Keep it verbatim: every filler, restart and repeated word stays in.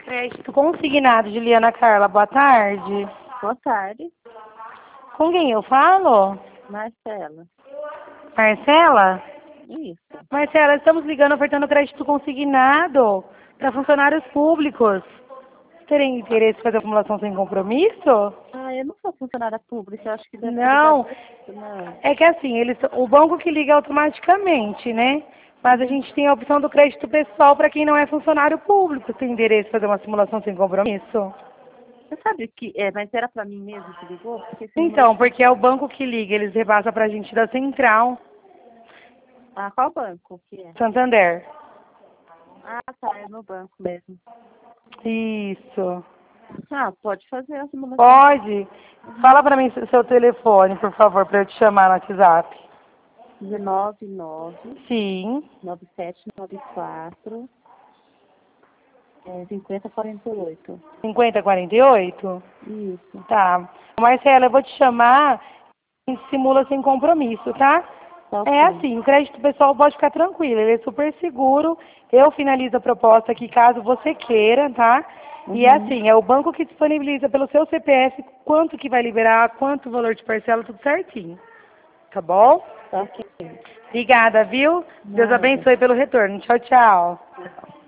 Crédito consignado, Juliana Carla, boa tarde. Boa tarde, Com quem eu falo? Marcela. Marcela? Isso. Marcela, estamos ligando ofertando crédito consignado para funcionários públicos. Terem interesse em fazer acumulação sem compromisso? Ah, eu não sou funcionária pública, eu acho que deve ter Não, ligado. Não. é que assim, eles, o banco que liga automaticamente, né? Mas a gente tem a opção do crédito pessoal para quem não é funcionário público. Tem interesse em fazer uma simulação sem compromisso? Você sabe que é, mas era pra mim mesmo que ligou? Porque esse número Então, aqui... porque é o banco que liga, eles repassam para a gente da Central, Ah, qual banco que é? Santander. Ah, tá, é no banco mesmo. Isso. Ah, pode fazer a simulação. Pode? Fala para mim seu telefone, por favor, para eu te chamar no WhatsApp. nove nove Sim. nove sete nove quatro é, cinquenta quarenta e oito. cinquenta quarenta e oito? Isso. Tá. Marcela, eu vou te chamar e simula sem compromisso, tá? Tá É ok. assim, o crédito pessoal pode ficar tranquilo, ele é super seguro. Eu finalizo a proposta aqui caso você queira, tá? E é Uhum. assim, é o banco que disponibiliza pelo seu C P F quanto que vai liberar, quanto o valor de parcela, tudo certinho. Tá bom? Tá ok. Obrigada, viu? Deus Nada. abençoe pelo retorno. Tchau, tchau.